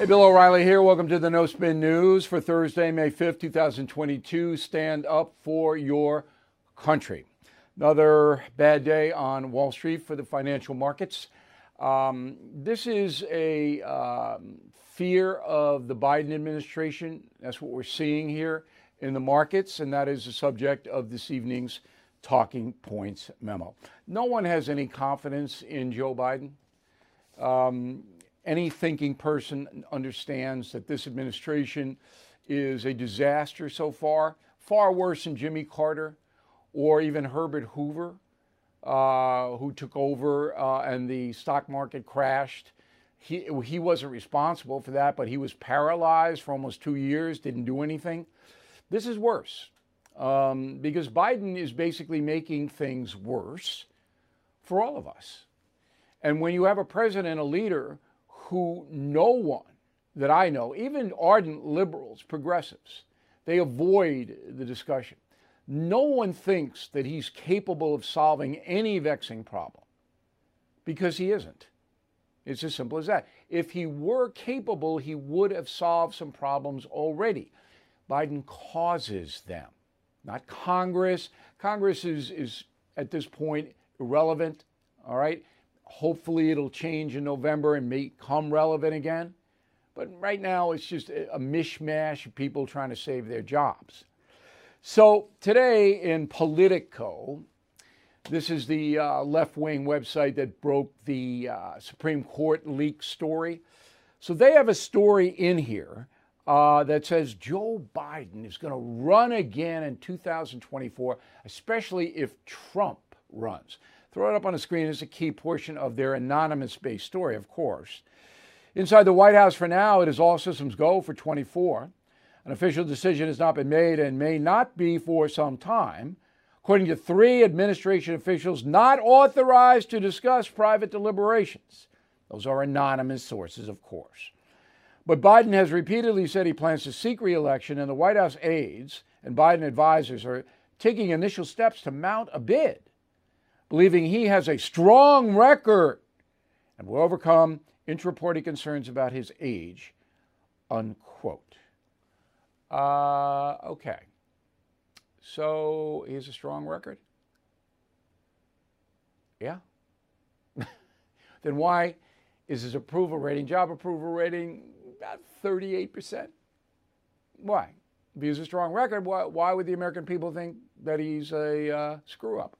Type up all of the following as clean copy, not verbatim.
Hey, Bill O'Reilly here. Welcome to the No Spin News for Thursday, May 5th, 2022. Stand up for your country. Another bad day on Wall Street for the financial markets. This is a fear of the Biden administration. That's what we're seeing here in the markets, and that is the subject of this evening's Talking Points memo. No one has any confidence in Joe Biden. Any thinking person understands that this administration is a disaster so far, far worse than Jimmy Carter or even Herbert Hoover, who took over and the stock market crashed. He wasn't responsible for that, but he was paralyzed for almost 2 years, didn't do anything. This is worse because Biden is basically making things worse for all of us. And when you have a president, a leader, who no one that I know, even ardent liberals, progressives, they avoid the discussion. No one thinks that he's capable of solving any vexing problem because he isn't. It's as simple as that. If he were capable, he would have solved some problems already. Biden causes them, not Congress. Congress is at this point irrelevant, all right? Hopefully it'll change in November and become relevant again. But right now it's just a mishmash of people trying to save their jobs. So today in Politico, this is the left-wing website that broke the Supreme Court leak story. So they have a story in here that says Joe Biden is going to run again in 2024, especially if Trump runs. Throw it up on the screen. It's a key portion of their anonymous-based story, of course. Inside the White House for now, it is all systems go for 24. An official decision has not been made and may not be for some time, according to 3 administration officials not authorized to discuss private deliberations. Those are anonymous sources, of course. But Biden has repeatedly said he plans to seek re-election, and the White House aides and Biden advisors are taking initial steps to mount a bid, believing he has a strong record and will overcome intra-party concerns about his age, unquote. Okay. So he has a strong record? Yeah. Then why is his approval rating, job approval rating, about 38%? Why? If he has a strong record, why would the American people think that he's a screw-up?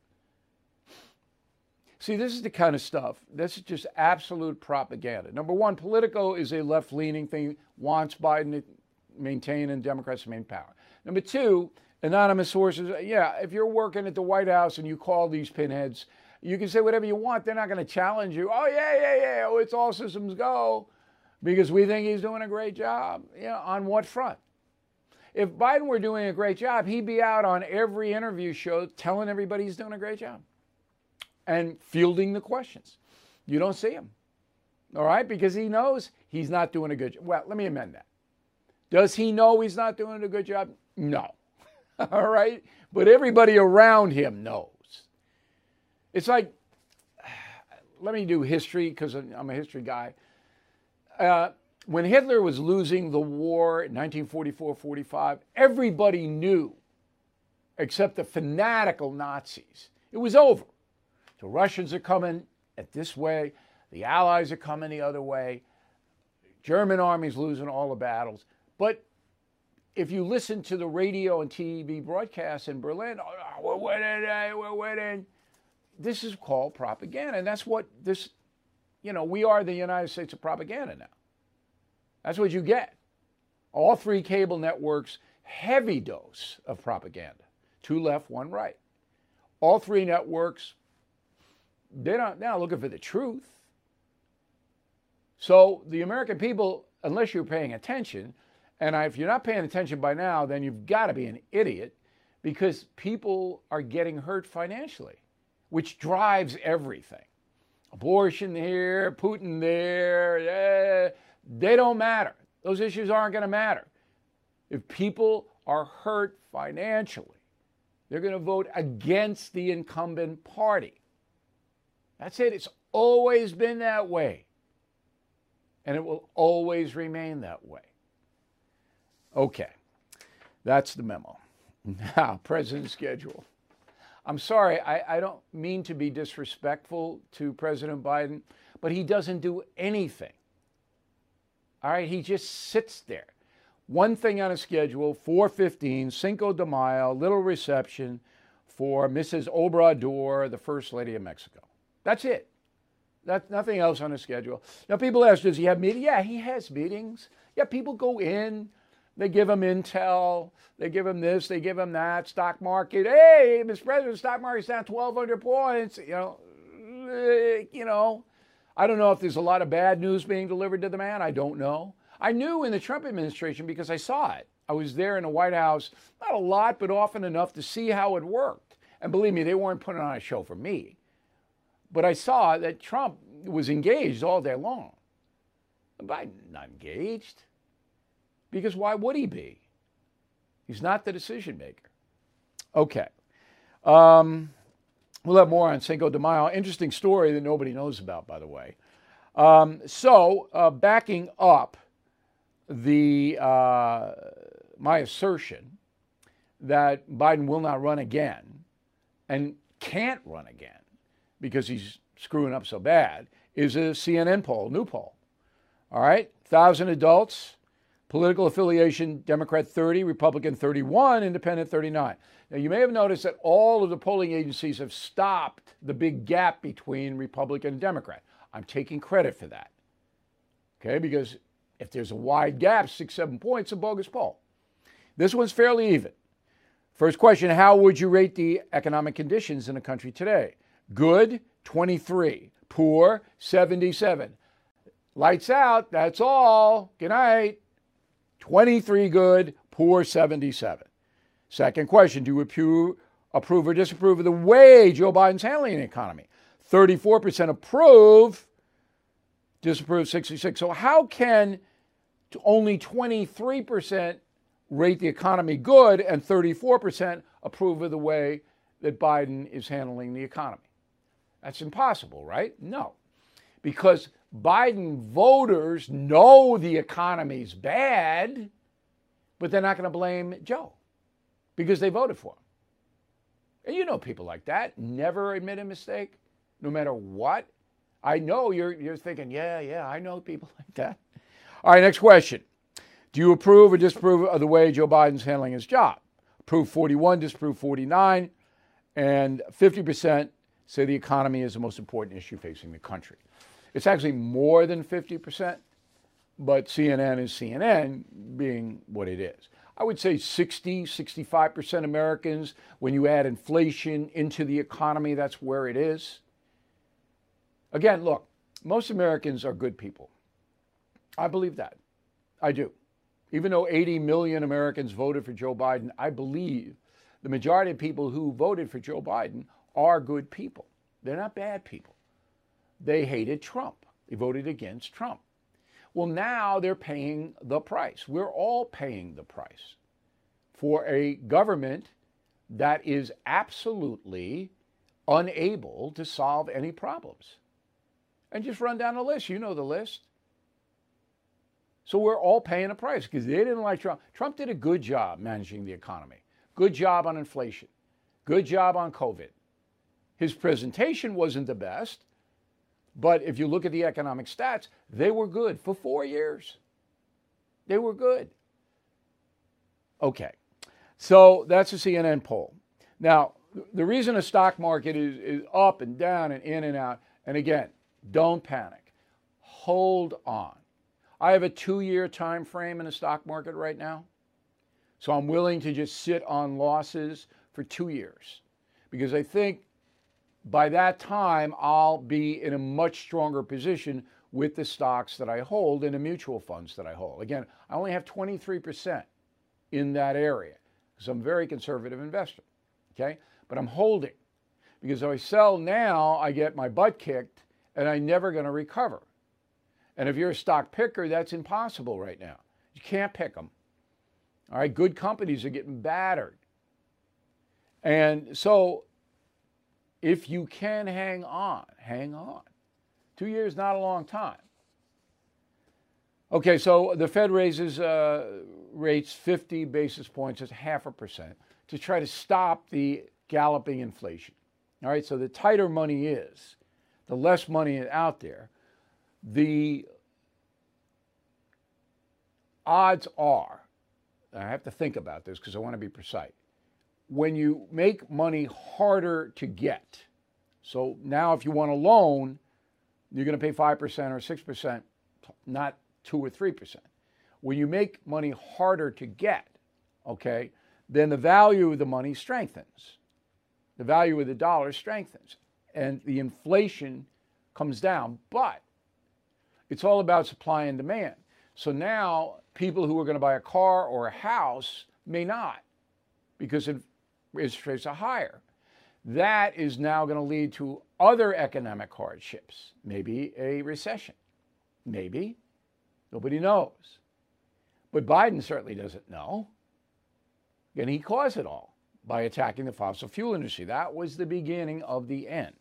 See, this is the kind of stuff, this is just absolute propaganda. Number one, Politico is a left-leaning thing, wants Biden to maintain and Democrats to maintain power. Number two, anonymous sources. Yeah, if you're working at the White House and you call these pinheads, you can say whatever you want. They're not going to challenge you. Oh, yeah. Oh, it's all systems go because we think he's doing a great job. Yeah, on what front? If Biden were doing a great job, he'd be out on every interview show telling everybody he's doing a great job and fielding the questions. You don't see him, all right, because he knows he's not doing a good job. Well, let me amend that. Does he know he's not doing a good job? No, all right, but everybody around him knows. It's like, let me do history because I'm a history guy. When Hitler was losing the war in 1944-45, everybody knew, except the fanatical Nazis, it was over. The Russians are coming at this way. The Allies are coming the other way. German army's losing all the battles. But if you listen to the radio and TV broadcasts in Berlin, oh, we're winning. This is called propaganda. And that's what this, we are the United States of propaganda now. That's what you get. All 3 cable networks, heavy dose of propaganda. 2 left, 1 right. All 3 networks, they're not looking for the truth. So the American people, unless you're paying attention, and if you're not paying attention by now, then you've got to be an idiot because people are getting hurt financially, which drives everything. Abortion here, Putin there, they don't matter. Those issues aren't going to matter. If people are hurt financially, they're going to vote against the incumbent party. That's it. It's always been that way. and it will always remain that way. Okay, that's the memo. Now, President's schedule. I'm sorry, I don't mean to be disrespectful to President Biden, but he doesn't do anything. All right, he just sits there. One thing on his schedule, 4:15, Cinco de Mayo, little reception for Mrs. Obrador, the First Lady of Mexico. That's it. That's nothing else on his schedule. Now, people ask, does he have meetings? Yeah, he has meetings. Yeah, people go in. They give him intel. They give him this. They give him that. Stock market. Hey, Mr. President, stock market's down 1,200 points. I don't know if there's a lot of bad news being delivered to the man. I don't know. I knew in the Trump administration because I saw it. I was there in the White House, not a lot, but often enough to see how it worked. And believe me, they weren't putting on a show for me. But I saw that Trump was engaged all day long. Biden not engaged. Because why would he be? He's not the decision maker. Okay. We'll have more on Cinco de Mayo. Interesting story that nobody knows about, by the way. Backing up my assertion that Biden will not run again and can't run again because he's screwing up so bad is a CNN poll, new poll. All right, 1,000 adults, political affiliation, Democrat 30, Republican 31, Independent 39. Now, you may have noticed that all of the polling agencies have stopped the big gap between Republican and Democrat. I'm taking credit for that. Okay, because if there's a wide gap, 6-7 points, a bogus poll. This one's fairly even. First question, how would you rate the economic conditions in the country today? Good, 23. Poor, 77. Lights out, that's all. Good night. 23 good, poor 77. Second question, do you approve or disapprove of the way Joe Biden's handling the economy? 34% approve, disapprove 66. So how can only 23% rate the economy good and 34% approve of the way that Biden is handling the economy? That's impossible, right? No. Because Biden voters know the economy's bad, but they're not going to blame Joe because they voted for him. And you know people like that, never admit a mistake, no matter what. I know you're thinking, yeah, I know people like that. All right, next question. Do you approve or disapprove of the way Joe Biden's handling his job? Approve 41, disapprove 49, and 50% say the economy is the most important issue facing the country. It's actually more than 50%, but CNN is CNN being what it is. I would say 65% Americans, when you add inflation into the economy, that's where it is. Again, look, most Americans are good people. I believe that. I do. Even though 80 million Americans voted for Joe Biden, I believe the majority of people who voted for Joe Biden are good people. They're not bad people. They hated Trump. They voted against Trump. Well, now they're paying the price. We're all paying the price for a government that is absolutely unable to solve any problems. And just run down the list. You know the list. So we're all paying a price because they didn't like Trump. Trump did a good job managing the economy. Good job on inflation. Good job on COVID. His presentation wasn't the best. But if you look at the economic stats, they were good for 4 years. They were good. Okay, so that's a CNN poll. Now, the reason the stock market is up and down and in and out, and again, don't panic. Hold on. I have a 2-year time frame in the stock market right now. So I'm willing to just sit on losses for 2 years because I think by that time, I'll be in a much stronger position with the stocks that I hold and the mutual funds that I hold. Again, I only have 23% in that area because I'm a very conservative investor, okay? But I'm holding because if I sell now, I get my butt kicked and I'm never going to recover. And if you're a stock picker, that's impossible right now. You can't pick them. All right, good companies are getting battered. And so if you can hang on, hang on. 2 years, not a long time. Okay, so the Fed raises rates 50 basis points, that's 0.5%, to try to stop the galloping inflation. All right, so the tighter money is, the less money out there, the odds are, I have to think about this because I want to be precise, when you make money harder to get, so now if you want a loan, you're going to pay 5% or 6%, not 2 or 3%. When you make money harder to get, okay, then the value of the money strengthens. The value of the dollar strengthens and the inflation comes down. But it's all about supply and demand. So now people who are going to buy a car or a house may not because interest rates are higher. That is now going to lead to other economic hardships, maybe a recession, maybe. Nobody knows. But Biden certainly doesn't know. And he caused it all by attacking the fossil fuel industry. That was the beginning of the end.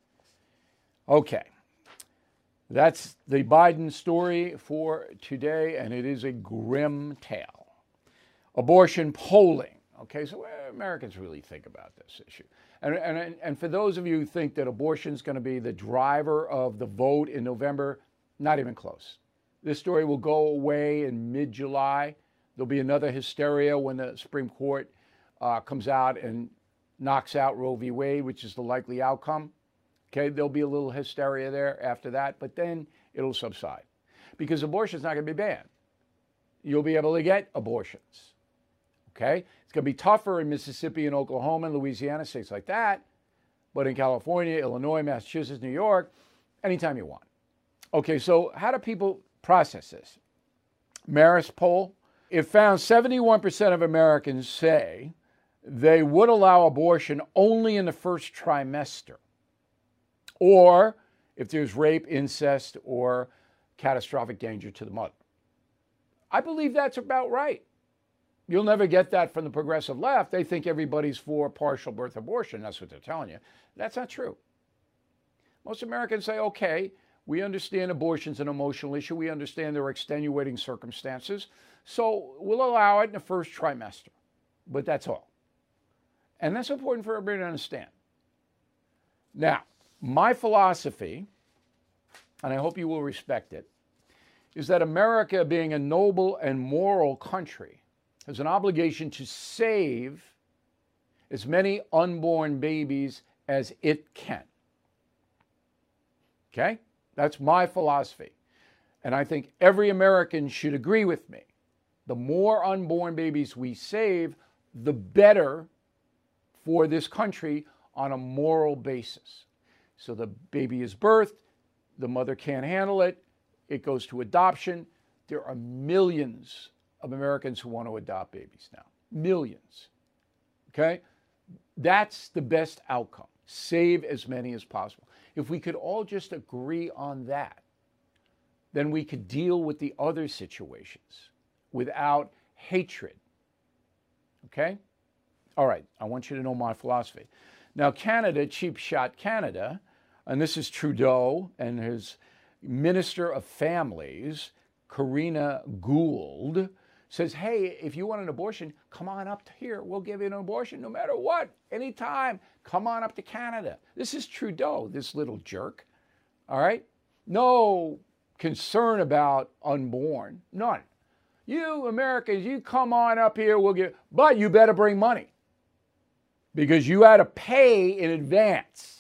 Okay. That's the Biden story for today, and it is a grim tale. Abortion polling. Okay, so what do Americans really think about this issue? And for those of you who think that abortion is going to be the driver of the vote in November, not even close. This story will go away in mid-July. There'll be another hysteria when the Supreme Court comes out and knocks out Roe v. Wade, which is the likely outcome. Okay, there'll be a little hysteria there after that, but then it'll subside because abortion is not going to be banned. You'll be able to get abortions. Okay, it's going to be tougher in Mississippi and Oklahoma and Louisiana, states like that, but in California, Illinois, Massachusetts, New York, anytime you want. Okay, so how do people process this? Marist poll, it found 71% of Americans say they would allow abortion only in the first trimester, or if there's rape, incest, or catastrophic danger to the mother. I believe that's about right. You'll never get that from the progressive left. They think everybody's for partial birth abortion. That's what they're telling you. That's not true. Most Americans say, okay, we understand abortion's an emotional issue. We understand there are extenuating circumstances. So we'll allow it in the first trimester. But that's all. And that's important for everybody to understand. Now, my philosophy, and I hope you will respect it, is that America, being a noble and moral country, has an obligation to save as many unborn babies as it can. Okay? That's my philosophy. And I think every American should agree with me. The more unborn babies we save, the better for this country on a moral basis. So the baby is birthed, the mother can't handle it, it goes to adoption. There are millions of Americans who want to adopt babies now. Millions. Okay? That's the best outcome. Save as many as possible. If we could all just agree on that, then we could deal with the other situations without hatred. Okay? All right, I want you to know my philosophy. Now, Canada, Cheap Shot Canada, and this is Trudeau and his Minister of Families, Karina Gould, says, hey, if you want an abortion, come on up to here. We'll give you an abortion no matter what, anytime. Come on up to Canada. This is Trudeau, this little jerk. All right? No concern about unborn. None. You Americans, you come on up here, we'll give, but you better bring money. Because you had to pay in advance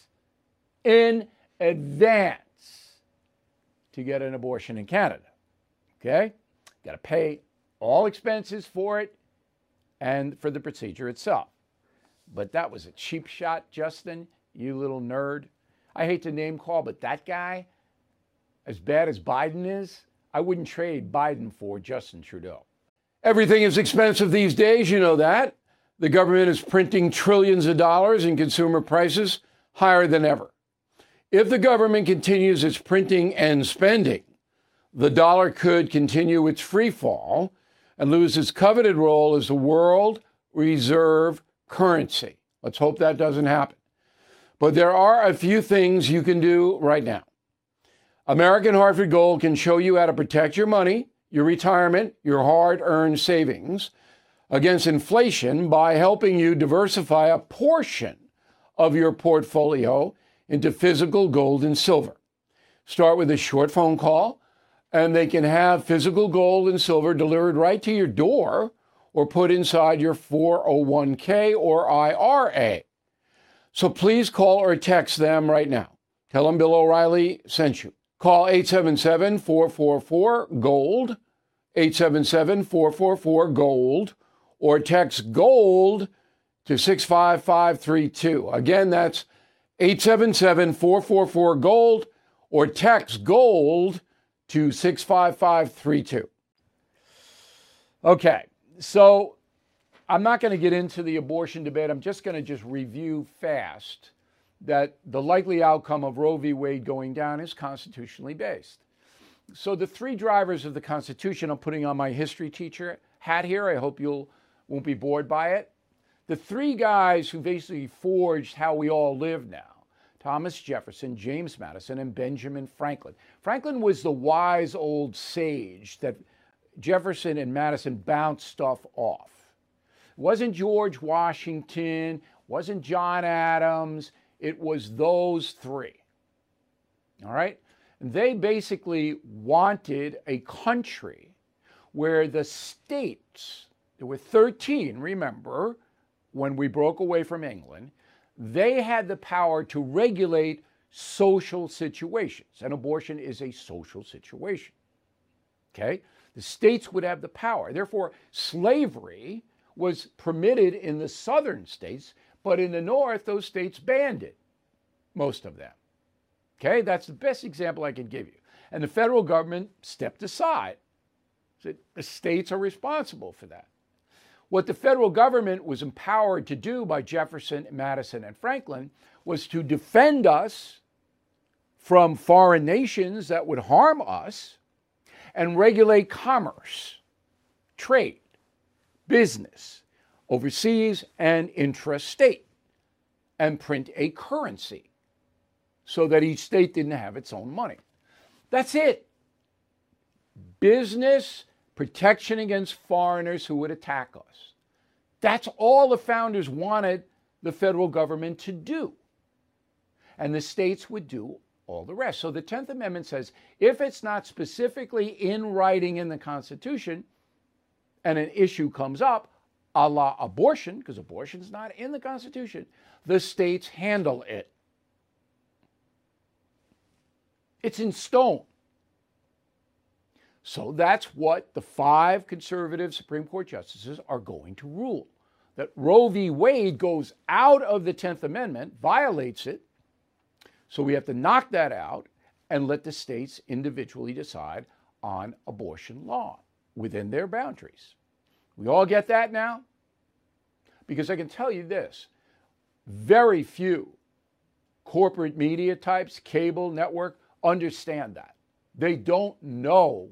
to get an abortion in Canada. Okay? Got to pay all expenses for it and for the procedure itself. But that was a cheap shot, Justin, you little nerd. I hate to name call, but that guy, as bad as Biden is, I wouldn't trade Biden for Justin Trudeau. Everything is expensive these days, you know that. The government is printing trillions of dollars and consumer prices higher than ever. If the government continues its printing and spending, the dollar could continue its free fall and lose its coveted role as the world reserve currency. Let's hope that doesn't happen. But there are a few things you can do right now. American Hartford Gold can show you how to protect your money your retirement, your hard-earned savings against inflation by helping you diversify a portion of your portfolio into physical gold and silver. Start with a short phone call, and they can have physical gold and silver delivered right to your door or put inside your 401k or IRA. So please call or text them right now. Tell them Bill O'Reilly sent you. Call 877-444-GOLD, 877-444-GOLD, or text GOLD to 65532. Again, that's 877-444-GOLD, or text GOLD to 65532. Okay, so I'm not going to get into the abortion debate. I'm just going to review fast that the likely outcome of Roe v. Wade going down is constitutionally based. So the three drivers of the Constitution, I'm putting on my history teacher hat here. I hope you won't be bored by it. The three guys who basically forged how we all live now: Thomas Jefferson, James Madison, and Benjamin Franklin. Franklin was the wise old sage that Jefferson and Madison bounced stuff off. It wasn't George Washington, wasn't John Adams. It was those three. All right? And they basically wanted a country where the states, there were 13, remember, when we broke away from England, they had the power to regulate social situations. And abortion is a social situation. Okay? The states would have the power. Therefore, slavery was permitted in the southern states, but in the north, those states banned it, most of them. Okay, that's the best example I can give you. And the federal government stepped aside. So the states are responsible for that. What the federal government was empowered to do by Jefferson, Madison, and Franklin was to defend us from foreign nations that would harm us and regulate commerce, trade, business, overseas and intrastate, and print a currency so that each state didn't have its own money. That's it. Business, protection against foreigners who would attack us. That's all the founders wanted the federal government to do. And the states would do all the rest. So the 10th Amendment says if it's not specifically in writing in the Constitution and an issue comes up, a la abortion, because abortion is not in the Constitution, the states handle it. It's in stone. So that's what the 5 conservative Supreme Court justices are going to rule. That Roe v. Wade goes out of the 10th Amendment, violates it. So we have to knock that out and let the states individually decide on abortion law within their boundaries. We all get that now? Because I can tell you this, very few corporate media types, cable network, understand that. They don't know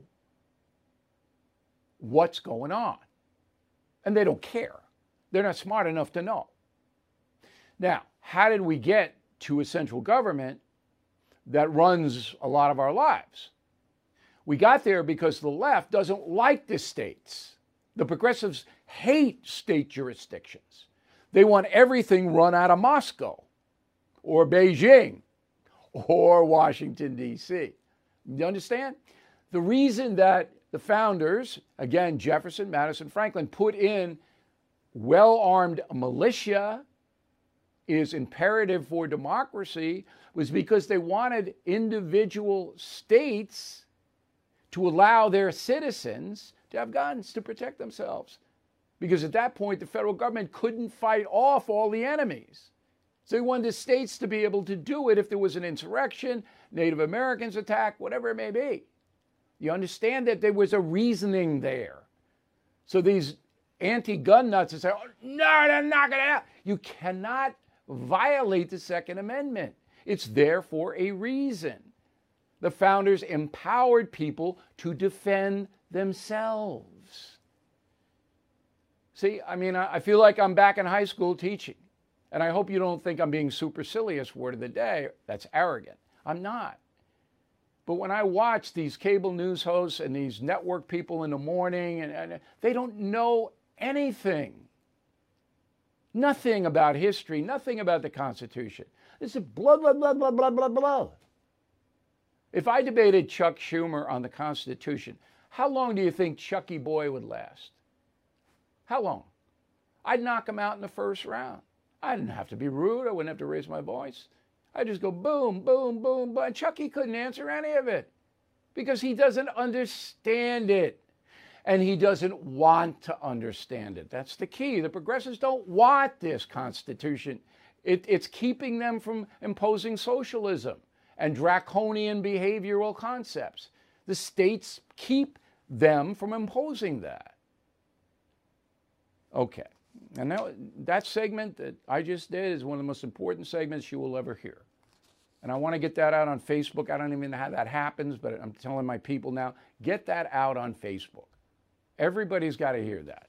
what's going on. And they don't care. They're not smart enough to know. Now, how did we get to a central government that runs a lot of our lives? We got there because the left doesn't like the states. The progressives hate state jurisdictions. They want everything run out of Moscow or Beijing or Washington, D.C. You understand? The reason that the founders, again, Jefferson, Madison, Franklin, put in well-armed militia is imperative for democracy was because they wanted individual states to allow their citizens to have guns to protect themselves. Because at that point, the federal government couldn't fight off all the enemies. So they wanted the states to be able to do it if there was an insurrection, Native Americans attack, whatever it may be. You understand that there was a reasoning there. So these anti-gun nuts that say, oh, no, they're not going to. You cannot violate the Second Amendment. It's there for a reason. The founders empowered people to defend themselves. See, I mean, I feel like I'm back in high school teaching. And I hope you don't think I'm being supercilious word of the day. That's arrogant. I'm not. But when I watch these cable news hosts and these network people in the morning, and they don't know anything. Nothing about history, nothing about the Constitution. This is blah, blah, blah, blah, blah, blah, blah. If I debated Chuck Schumer on the Constitution, how long do you think Chucky Boy would last? How long? I'd knock him out in the first round. I didn't have to be rude. I wouldn't have to raise my voice. I'd just go boom, boom, boom, boom. Chucky couldn't answer any of it because he doesn't understand it. And he doesn't want to understand it. That's the key. The progressives don't want this Constitution. It's keeping them from imposing socialism and draconian behavioral concepts. The states keep them from imposing that. Okay. And now that segment that I just did is one of the most important segments you will ever hear. And I want to get that out on Facebook. I don't even know how that happens, but I'm telling my people now, get that out on Facebook. Everybody's got to hear that.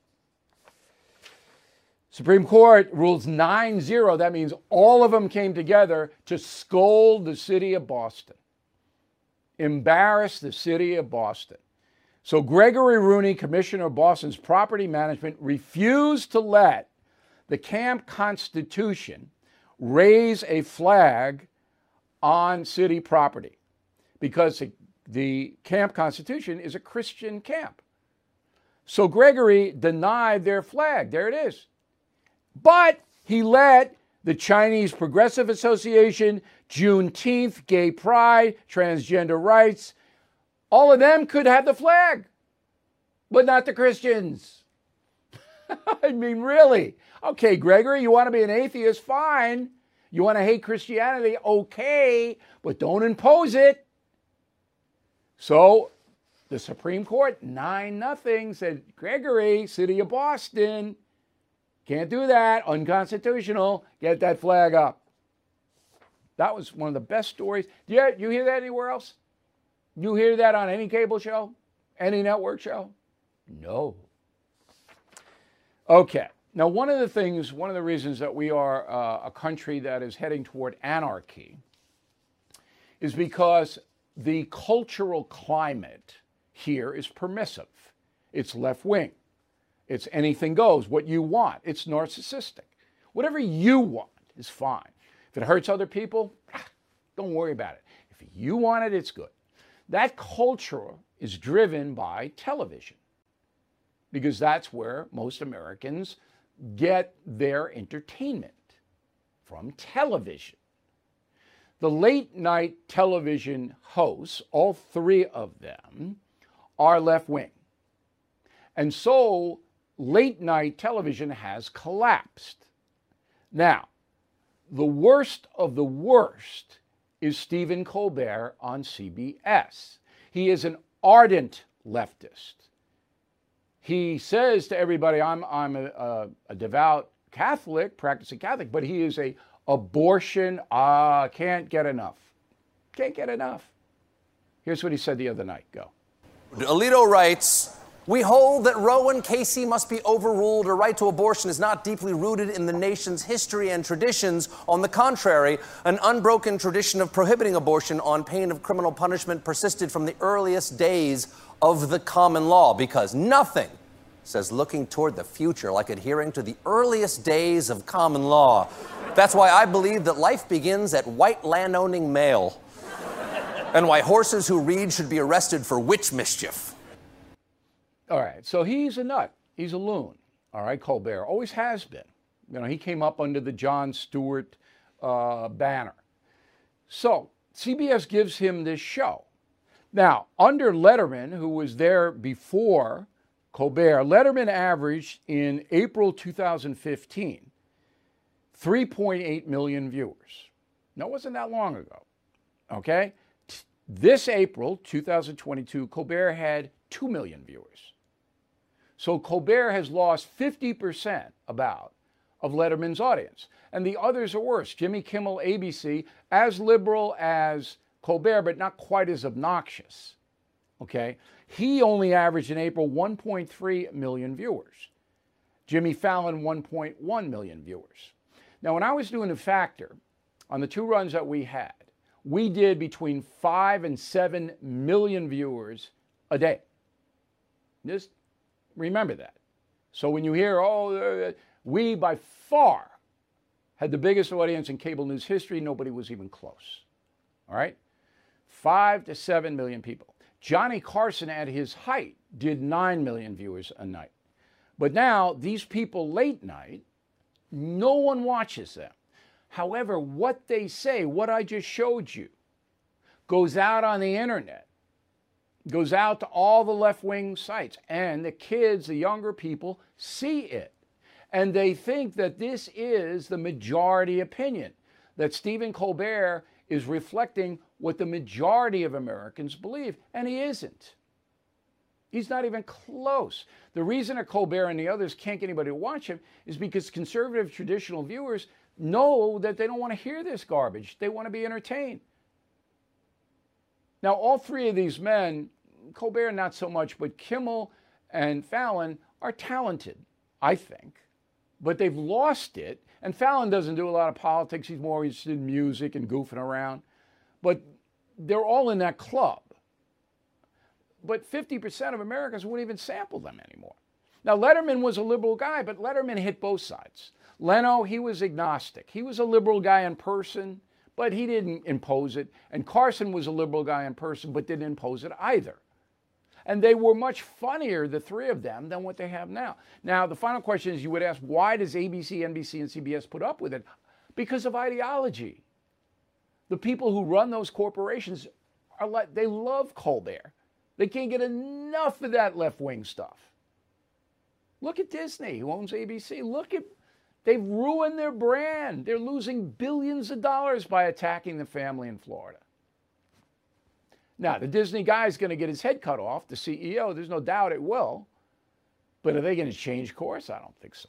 Supreme Court rules 9-0. That means all of them came together to scold the city of Boston, embarrass the city of Boston. So Gregory Rooney, commissioner of Boston's property management, refused to let the Camp Constitution raise a flag on city property because the Camp Constitution is a Christian camp. So Gregory denied their flag. There it is. But he let the Chinese Progressive Association, Juneteenth, Gay Pride, transgender rights, all of them could have the flag, but not the Christians. I mean, really? Okay, Gregory, you want to be an atheist? Fine. You want to hate Christianity? Okay, but don't impose it. So the Supreme Court, 9-0, said, Gregory, city of Boston, can't do that, unconstitutional, get that flag up. That was one of the best stories. You hear that anywhere else? You hear that on any cable show? Any network show? No. Okay. Now, one of the reasons that we are a country that is heading toward anarchy is because the cultural climate here is permissive. It's left-wing. It's anything goes, what you want. It's narcissistic. Whatever you want is fine. If it hurts other people, don't worry about it. If you want it, it's good. That culture is driven by television because that's where most Americans get their entertainment, from television. The late night television hosts, all three of them, are left-wing. And so late night television has collapsed. Now, the worst of the worst is Stephen Colbert on CBS. He is an ardent leftist. He says to everybody, I'm a devout Catholic, practicing Catholic, but he is a abortion, can't get enough. Can't get enough. Here's what he said the other night. Go. Alito writes, we hold that Roe and Casey must be overruled. A right to abortion is not deeply rooted in the nation's history and traditions. On the contrary, an unbroken tradition of prohibiting abortion on pain of criminal punishment persisted from the earliest days of the common law, because nothing says looking toward the future like adhering to the earliest days of common law. That's why I believe that life begins at white land-owning male, and why horses who read should be arrested for witch mischief. All right, so he's a nut. He's a loon. All right, Colbert always has been. You know, he came up under the Jon Stewart banner. So CBS gives him this show. Now, under Letterman, who was there before Colbert, Letterman averaged in April 2015 3.8 million viewers. Now, it wasn't that long ago. Okay? This April 2022, Colbert had 2 million viewers. So Colbert has lost 50% about of Letterman's audience. And the others are worse. Jimmy Kimmel, ABC, as liberal as Colbert, but not quite as obnoxious. Okay? He only averaged in April 1.3 million viewers. Jimmy Fallon, 1.1 million viewers. Now, when I was doing a factor on the two runs that we had, we did between 5 and 7 million viewers a day. Just remember that. So when you hear, we by far had the biggest audience in cable news history, nobody was even close. All right? 5 to 7 million people. Johnny Carson at his height did 9 million viewers a night. But now these people late night, no one watches them. However, what they say, what I just showed you, goes out on the internet, goes out to all the left-wing sites, and the kids, the younger people, see it. And they think that this is the majority opinion, that Stephen Colbert is reflecting what the majority of Americans believe, and he isn't. He's not even close. The reason that Colbert and the others can't get anybody to watch him is because conservative traditional viewers know that they don't want to hear this garbage. They want to be entertained. Now, all three of these men, Colbert not so much, but Kimmel and Fallon are talented, I think. But they've lost it. And Fallon doesn't do a lot of politics. He's more interested in music and goofing around. But they're all in that club. But 50% of Americans wouldn't even sample them anymore. Now, Letterman was a liberal guy, but Letterman hit both sides. Leno, he was agnostic. He was a liberal guy in person, but he didn't impose it. And Carson was a liberal guy in person, but didn't impose it either. And they were much funnier, the three of them, than what they have now. Now, the final question is, you would ask, why does ABC, NBC, and CBS put up with it? Because of ideology. The people who run those corporations are like, they love Colbert. They can't get enough of that left-wing stuff. Look at Disney, who owns ABC. They've ruined their brand. They're losing billions of dollars by attacking the family in Florida. Now, the Disney guy is going to get his head cut off, the CEO. There's no doubt it will. But are they going to change course? I don't think so.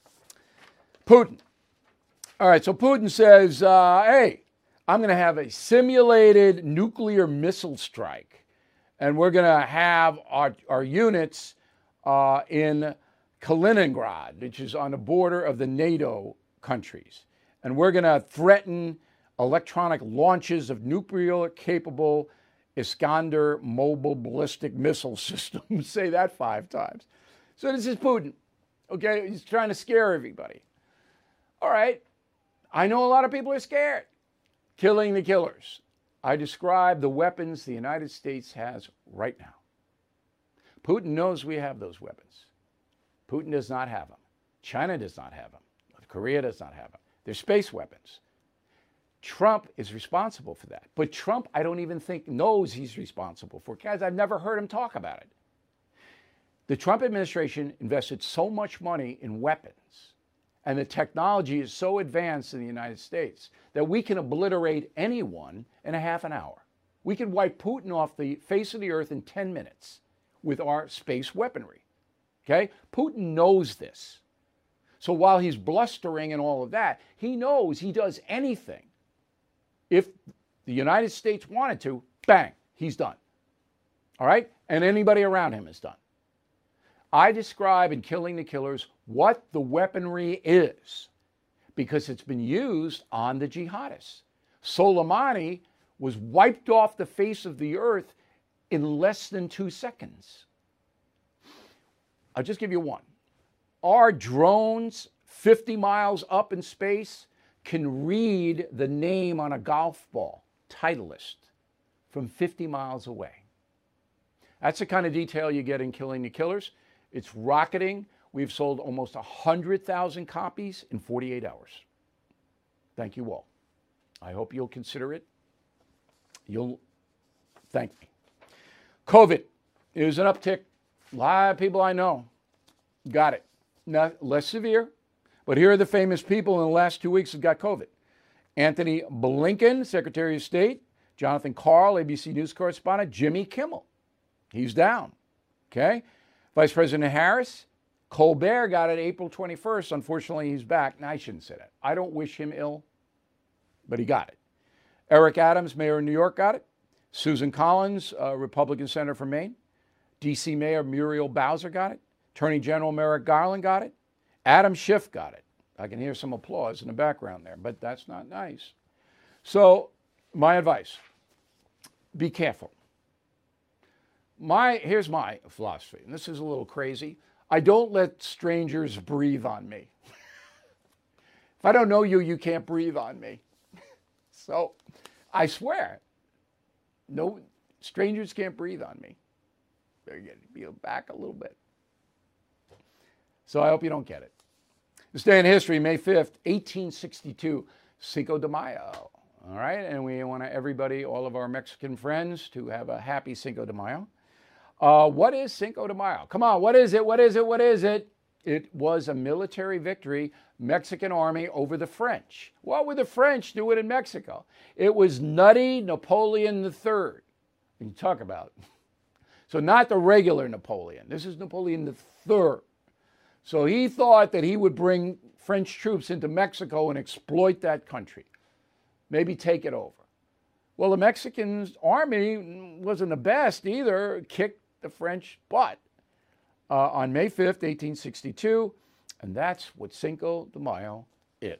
Putin. All right, so Putin says, hey, I'm going to have a simulated nuclear missile strike. And we're going to have our units in Kaliningrad, which is on the border of the NATO countries. And we're going to threaten electronic launches of nuclear-capable Iskander mobile ballistic missile systems. Say that 5 times. So this is Putin. Okay, he's trying to scare everybody. All right, I know a lot of people are scared. Killing the killers. I describe the weapons the United States has right now. Putin knows we have those weapons. Putin does not have them. China does not have them. Korea does not have them. They're space weapons. Trump is responsible for that. But Trump, I don't even think, knows he's responsible for it. Guys, I've never heard him talk about it. The Trump administration invested so much money in weapons, and the technology is so advanced in the United States that we can obliterate anyone in a half an hour. We can wipe Putin off the face of the earth in 10 minutes with our space weaponry. Okay? Putin knows this. So while he's blustering and all of that, he knows he does anything. If the United States wanted to, bang, he's done. All right? And anybody around him is done. I describe in Killing the Killers what the weaponry is because it's been used on the jihadists. Soleimani was wiped off the face of the earth in less than 2 seconds. I'll just give you one. Our drones 50 miles up in space can read the name on a golf ball, Titleist, from 50 miles away. That's the kind of detail you get in Killing the Killers. It's rocketing. We've sold almost 100,000 copies in 48 hours. Thank you all. I hope you'll consider it. You'll thank me. COVID is an uptick. A lot of people I know got it. Not less severe, but here are the famous people in the last 2 weeks who got COVID. Anthony Blinken, Secretary of State. Jonathan Karl, ABC News correspondent. Jimmy Kimmel. He's down. Okay? Vice President Harris. Colbert got it April 21st. Unfortunately, he's back. Now, I shouldn't say that. I don't wish him ill, but he got it. Eric Adams, mayor of New York, got it. Susan Collins, Republican senator from Maine. D.C. Mayor Muriel Bowser got it. Attorney General Merrick Garland got it. Adam Schiff got it. I can hear some applause in the background there, but that's not nice. So My advice, be careful. Here's my philosophy, and this is a little crazy. I don't let strangers breathe on me. If I don't know you, you can't breathe on me. So I swear, no, strangers can't breathe on me. They're getting peeled back a little bit. So I hope you don't get it. This day in history, May 5th, 1862, Cinco de Mayo. All right, and we want everybody, all of our Mexican friends, to have a happy Cinco de Mayo. What is Cinco de Mayo? Come on, what is it? What is it? What is it? It was a military victory, Mexican army over the French. What were the French doing in Mexico? It was nutty Napoleon III. You talk about. So not the regular Napoleon. This is Napoleon III. So he thought that he would bring French troops into Mexico and exploit that country. Maybe take it over. Well, the Mexican army wasn't the best either. Kicked the French butt on May 5th, 1862. And that's what Cinco de Mayo is.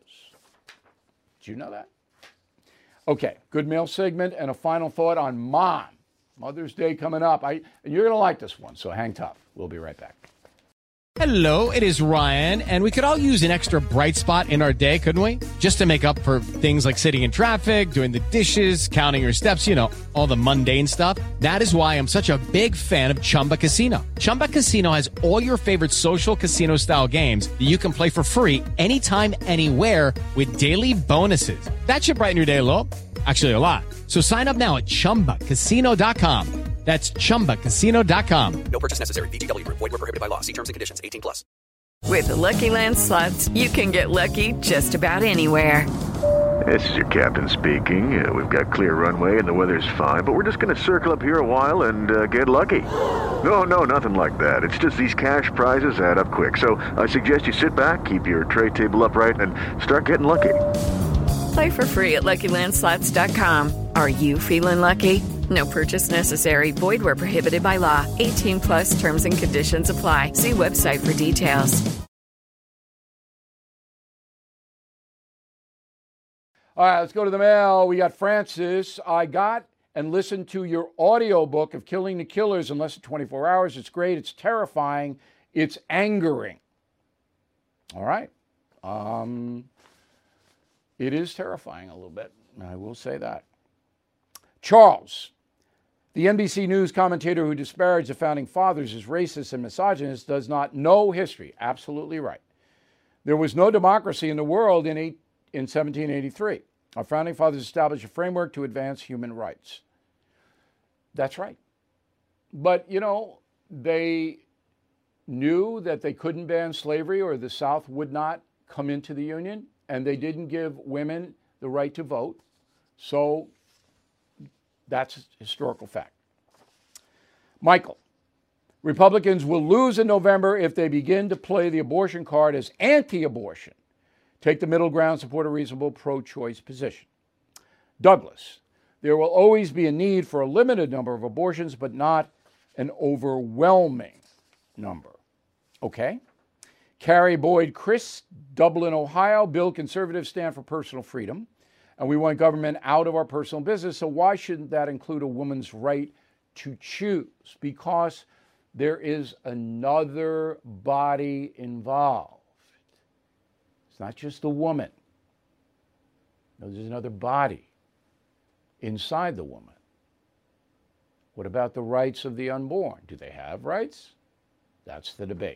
Did you know that? Okay, good mail segment and a final thought on Mom. Mother's Day coming up. And you're going to like this one, so hang tough. We'll be right back. Hello, it is Ryan, and we could all use an extra bright spot in our day, couldn't we? Just to make up for things like sitting in traffic, doing the dishes, counting your steps, you know, all the mundane stuff. That is why I'm such a big fan of Chumba Casino. Chumba Casino has all your favorite social casino-style games that you can play for free anytime, anywhere with daily bonuses. That should brighten your day a little. Actually, a lot. So sign up now at ChumbaCasino.com. That's ChumbaCasino.com. No purchase necessary. VGW Group. Void where prohibited by law. See terms and conditions. 18+. With the Lucky Land Slots, you can get lucky just about anywhere. This is your captain speaking. We've got clear runway and the weather's fine, but we're just going to circle up here a while and get lucky. No, nothing like that. It's just these cash prizes add up quick. So I suggest you sit back, keep your tray table upright, and start getting lucky. Play for free at LuckyLandSlots.com. Are you feeling lucky? No purchase necessary. Void where prohibited by law. 18+ terms and conditions apply. See website for details. All right, let's go to the mail. We got Francis. I got and listened to your audio book of Killing the Killers in less than 24 hours. It's great. It's terrifying. It's angering. All right. It is terrifying a little bit. I will say that. Charles, the NBC News commentator who disparaged the founding fathers as racist and misogynist, does not know history. Absolutely right. There was no democracy in the world in 1783. Our founding fathers established a framework to advance human rights. That's right. But, you know, they knew that they couldn't ban slavery or the South would not come into the Union, and they didn't give women the right to vote. So that's historical fact. Michael, Republicans will lose in November if they begin to play the abortion card as anti-abortion. Take the middle ground, support a reasonable pro-choice position. Douglas, there will always be a need for a limited number of abortions, but not an overwhelming number. Okay. Carrie Boyd Chris, Dublin, Ohio. Bill, conservatives stand for personal freedom, and we want government out of our personal business, so why shouldn't that include a woman's right to choose? Because there is another body involved. It's not just the woman. No, there's another body inside the woman. What about the rights of the unborn? Do they have rights? That's the debate.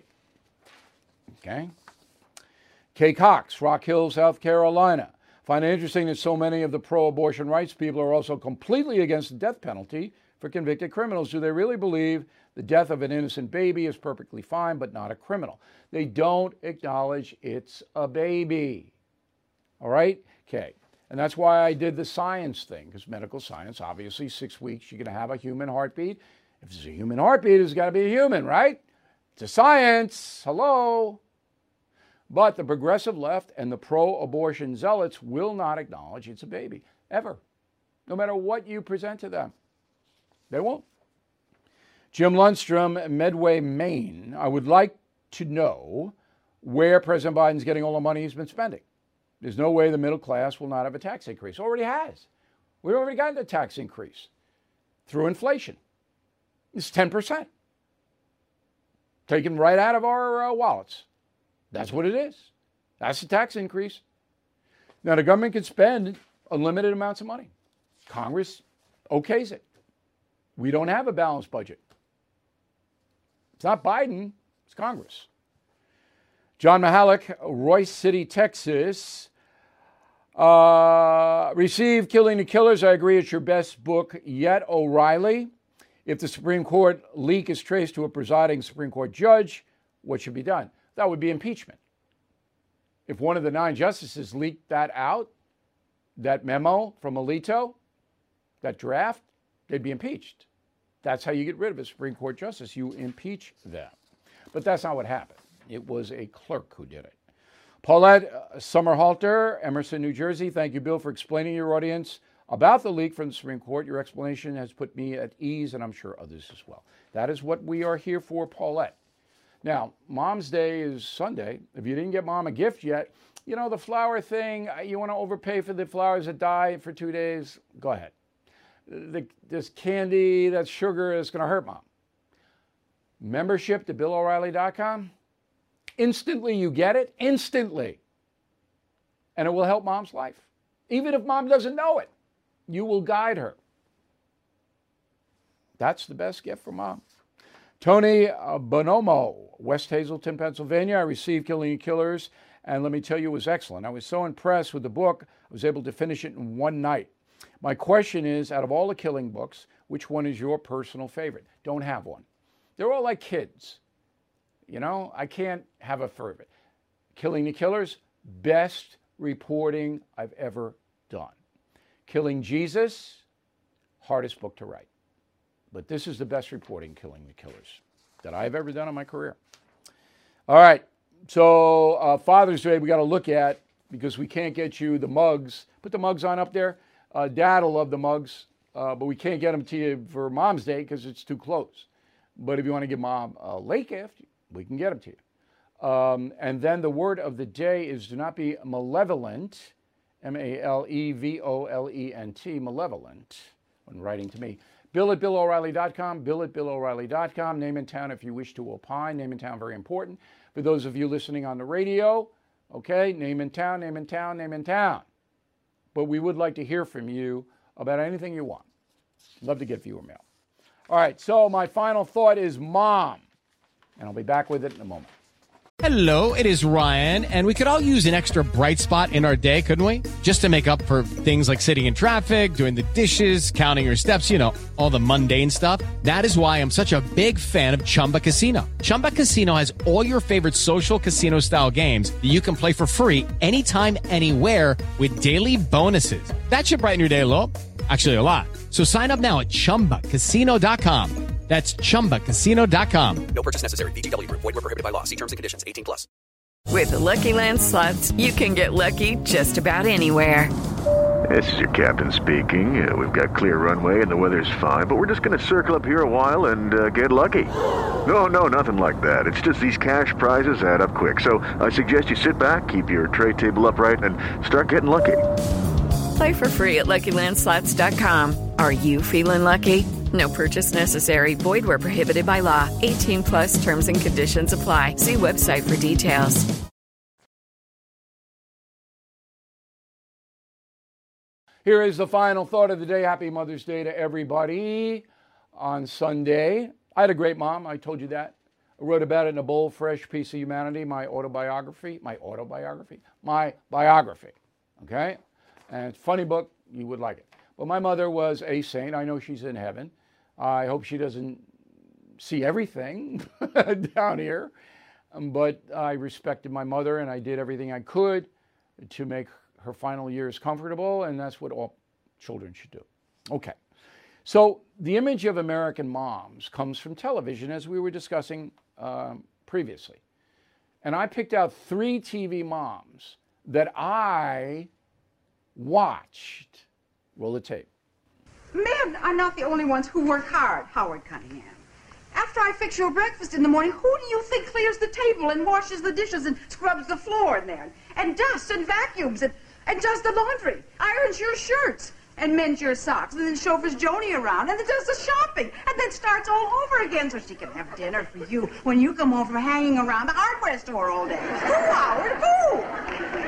Okay? Kay Cox, Rock Hill, South Carolina. Find it interesting that so many of the pro-abortion rights people are also completely against the death penalty for convicted criminals. Do they really believe the death of an innocent baby is perfectly fine but not a criminal? They don't acknowledge it's a baby. All right? Okay. And that's why I did the science thing, because medical science, obviously, 6 weeks, you're going to have a human heartbeat. If there's a human heartbeat, it's got to be a human, right? It's a science. Hello. But the progressive left and the pro-abortion zealots will not acknowledge it's a baby, ever, no matter what you present to them. They won't. Jim Lundstrom, Medway, Maine. I would like to know where President Biden's getting all the money he's been spending. There's no way the middle class will not have a tax increase. Already has. We've already gotten the tax increase through inflation. It's 10%. Taken right out of our wallets. That's what it is. That's the tax increase. Now, the government can spend unlimited amounts of money. Congress okays it. We don't have a balanced budget. It's not Biden, it's Congress. John Mahalik, Royce City, Texas. Received Killing the Killers. I agree it's your best book yet, O'Reilly. If the Supreme Court leak is traced to a presiding Supreme Court judge, what should be done? That would be impeachment. If one of the 9 justices leaked that out, that memo from Alito, that draft, they'd be impeached. That's how you get rid of a Supreme Court justice. You impeach them. But that's not what happened. It was a clerk who did it. Paulette Summerhalter, Emerson, New Jersey. Thank you, Bill, for explaining to your audience about the leak from the Supreme Court. Your explanation has put me at ease, and I'm sure others as well. That is what we are here for, Paulette. Now, Mom's Day is Sunday. If you didn't get Mom a gift yet, you know, the flower thing, you want to overpay for the flowers that die for 2 days, go ahead. This candy, that sugar is going to hurt Mom. Membership to BillO'Reilly.com. Instantly you get it, instantly. And it will help Mom's life. Even if Mom doesn't know it, you will guide her. That's the best gift for Mom. Tony Bonomo, West Hazelton, Pennsylvania. I received Killing the Killers, and let me tell you, it was excellent. I was so impressed with the book, I was able to finish it in one night. My question is, out of all the killing books, which one is your personal favorite? Don't have one. They're all like kids. You know, I can't have a favorite. Killing the Killers, best reporting I've ever done. Killing Jesus, hardest book to write. But this is the best reporting, Killing the Killers, that I've ever done in my career. All right, so Father's Day we got to look at, because we can't get you the mugs. Put the mugs on up there. Dad will love the mugs, but we can't get them to you for Mom's Day because it's too close. But if you want to give Mom a late gift, we can get them to you. And then the word of the day is do not be malevolent, Malevolent, malevolent, when writing to me. Bill at BillO'Reilly.com, Bill at BillO'Reilly.com. Name and town if you wish to opine. Name and town, very important. For those of you listening on the radio, okay, name and town, name and town, name and town. But we would like to hear from you about anything you want. Love to get viewer mail. All right, so my final thought is Mom. And I'll be back with it in a moment. Hello, it is Ryan, and we could all use an extra bright spot in our day, couldn't we? Just to make up for things like sitting in traffic, doing the dishes, counting your steps, you know, all the mundane stuff. That is why I'm such a big fan of Chumba Casino. Chumba Casino has all your favorite social casino-style games that you can play for free anytime, anywhere with daily bonuses. That should brighten your day a little. Actually, a lot. So sign up now at ChumbaCasino.com. That's ChumbaCasino.com. No purchase necessary. VGW Group. Void where prohibited by law. See terms and conditions. 18+. With the Lucky Land Slots, you can get lucky just about anywhere. This is your captain speaking. We've got clear runway and the weather's fine, but we're just going to circle up here a while and get lucky. No, nothing like that. It's just these cash prizes add up quick. So I suggest you sit back, keep your tray table upright, and start getting lucky. Play for free at LuckyLandSlots.com. Are you feeling lucky? No purchase necessary. Void where prohibited by law. 18+ terms and conditions apply. See website for details. Here is the final thought of the day. Happy Mother's Day to everybody on Sunday. I had a great mom. I told you that. I wrote about it in A Bold, Fresh Piece of Humanity, my biography. Okay? And it's a funny book. You would like it. But my mother was a saint. I know she's in heaven. I hope she doesn't see everything down here. But I respected my mother, and I did everything I could to make her final years comfortable, and that's what all children should do. Okay. So the image of American moms comes from television, as we were discussing previously. And I picked out 3 TV moms that I watched. Roll the tape. Men are not the only ones who work hard, Howard Cunningham. After I fix your breakfast in the morning, who do you think clears the table and washes the dishes and scrubs the floor in there? And dusts and vacuums and does the laundry, irons your shirts, and mends your socks, and then chauffeurs Joni around, and then does the shopping, and then starts all over again so she can have dinner for you when you come home from hanging around the hardware store all day. Who, Howard, who?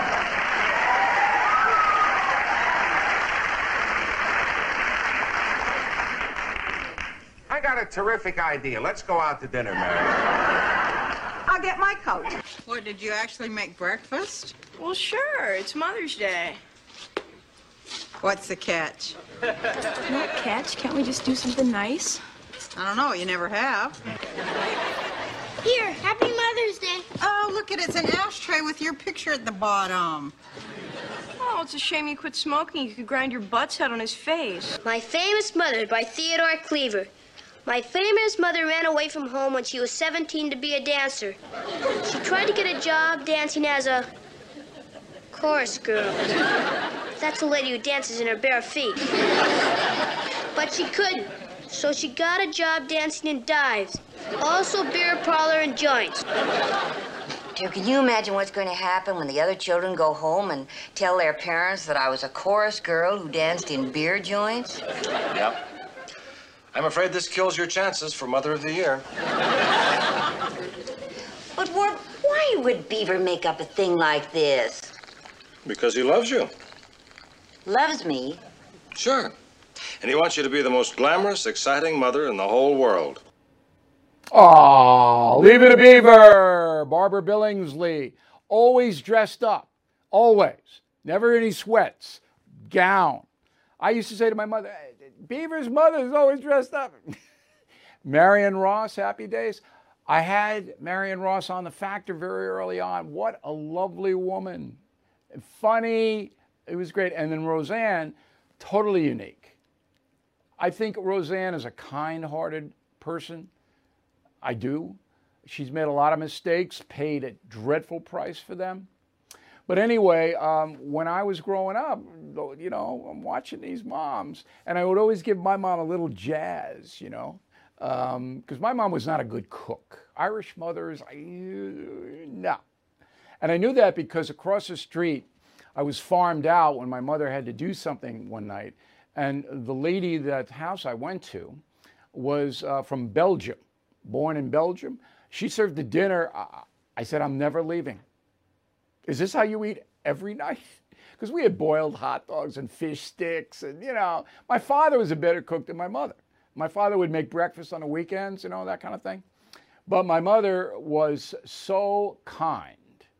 I got a terrific idea. Let's go out to dinner, Mary. I'll get my coat. What, did you actually make breakfast? Well, sure. It's Mother's Day. What's the catch? No catch? Can't we just do something nice? I don't know. You never have. Here, happy Mother's Day. Oh, look at it. It's an ashtray with your picture at the bottom. Oh, it's a shame you quit smoking. You could grind your butts out on his face. My Famous Mother by Theodore Cleaver. My famous mother ran away from home when she was 17 to be a dancer. She tried to get a job dancing as a chorus girl. That's a lady who dances in her bare feet. But she couldn't, so she got a job dancing in dives, also beer parlor and joints. Dear, can you imagine what's going to happen when the other children go home and tell their parents that I was a chorus girl who danced in beer joints? Yep. I'm afraid this kills your chances for Mother of the Year. But, Ward, why would Beaver make up a thing like this? Because he loves you. Loves me? Sure. And he wants you to be the most glamorous, exciting mother in the whole world. Oh, leave it a Beaver. Barbara Billingsley, always dressed up, always, never any sweats, gown. I used to say to my mother, Beaver's mother is always dressed up. Marion Ross, Happy Days. I had Marion Ross on The Factor very early on. What a lovely woman. Funny. It was great. And then Roseanne, totally unique. I think Roseanne is a kind-hearted person. I do. She's made a lot of mistakes, paid a dreadful price for them. But anyway, when I was growing up, you know, I'm watching these moms, and I would always give my mom a little jazz, you know, because my mom was not a good cook. Irish mothers, no. And I knew that because across the street, I was farmed out when my mother had to do something one night, and the lady that house I went to was from Belgium, born in Belgium. She served the dinner. I said, I'm never leaving. Is this how you eat every night? Because we had boiled hot dogs and fish sticks, and, you know, my father was a better cook than my mother. My father would make breakfast on the weekends, you know, that kind of thing. But my mother was so kind,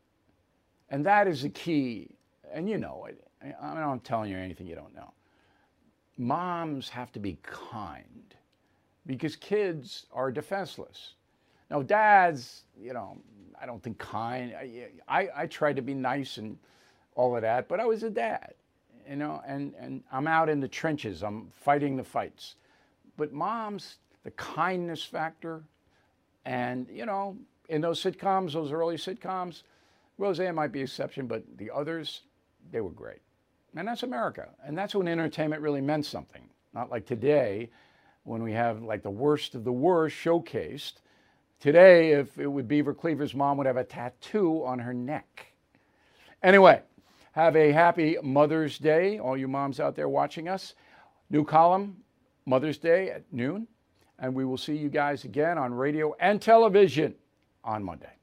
and that is the key. And you know it. I'm not telling you anything you don't know. Moms have to be kind because kids are defenseless. Now, dads, you know, I don't think kind. I tried to be nice and all of that, but I was a dad, you know, and I'm out in the trenches. I'm fighting the fights. But moms, the kindness factor, and, you know, in those sitcoms, those early sitcoms, Roseanne might be an exception, but the others, they were great. And that's America. And that's when entertainment really meant something. Not like today, when we have like the worst of the worst showcased. Today, if it would Beaver Cleaver's mom would have a tattoo on her neck. Anyway, have a happy Mother's Day, all you moms out there watching us. New column, Mother's Day at noon. And we will see you guys again on radio and television on Monday.